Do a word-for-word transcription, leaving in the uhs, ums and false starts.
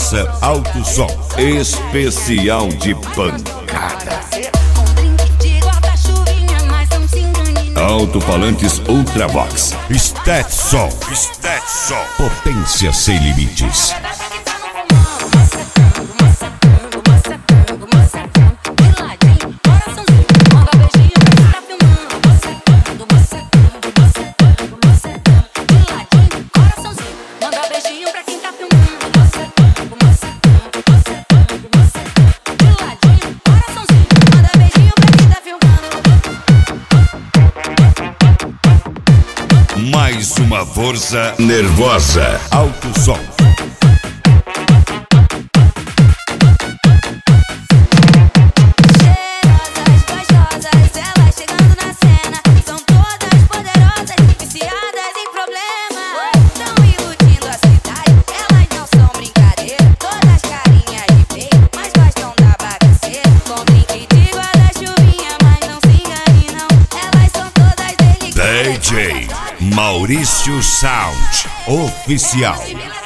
Nossa Alto Som, especial de pancada. Alto-falantes Ultravox, Stetson, Stetson, potência sem limites. Mais uma força nervosa. Alto Som. Cheirosas, gostosas, elas chegando na cena. São todas poderosas, viciadas em problema. Tão iludindo a cidade, elas não são brincadeira. Todas carinhas de feio, mas gostam da bagaceira. Com drink de guarda-chuvinha, mas não se engane não. Elas são todas delicadas. D J Maurício Sound Oficial.